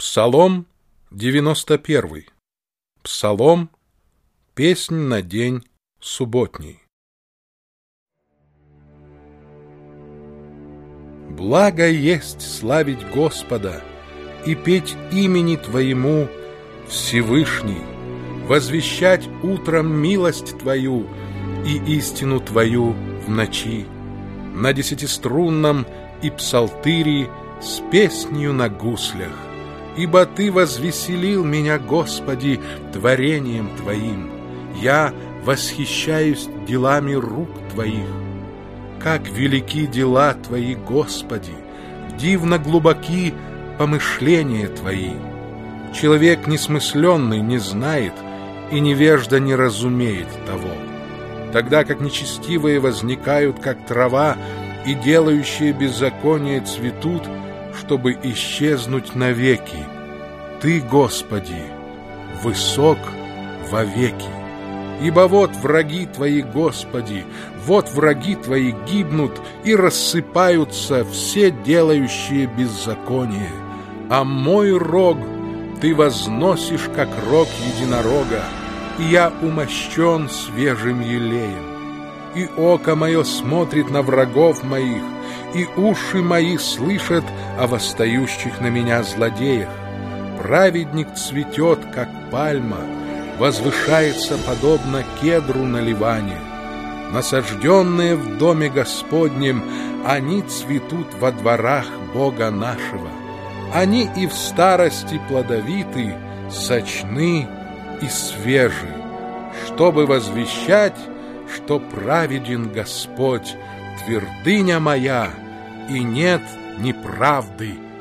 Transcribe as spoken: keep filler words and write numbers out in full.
Псалом девяносто первый. Псалом, песнь на день субботний. Благо есть славить Господа и петь имени Твоему, Всевышний, возвещать утром милость Твою и истину Твою в ночи, на десятиструнном и псалтыри с песнью на гуслях. Ибо Ты возвеселил меня, Господи, творением Твоим. Я восхищаюсь делами рук Твоих. Как велики дела Твои, Господи! Дивно глубоки помышления Твои. Человек несмысленный не знает, и невежда не разумеет того. Тогда как нечестивые возникают, как трава, и делающие беззаконие цветут, чтобы исчезнуть навеки. Ты, Господи, высок вовеки. Ибо вот враги Твои, Господи, вот враги Твои гибнут и рассыпаются все делающие беззаконие. А мой рог Ты возносишь, как рог единорога, и я умощен свежим елеем. И око мое смотрит на врагов моих, и уши мои слышат о восстающих на меня злодеях. Праведник цветет, как пальма, возвышается подобно кедру на Ливане. Насажденные в доме Господнем, они цветут во дворах Бога нашего. Они и в старости плодовиты, сочны и свежи, чтобы возвещать, что праведен Господь, твердыня моя, и нет неправды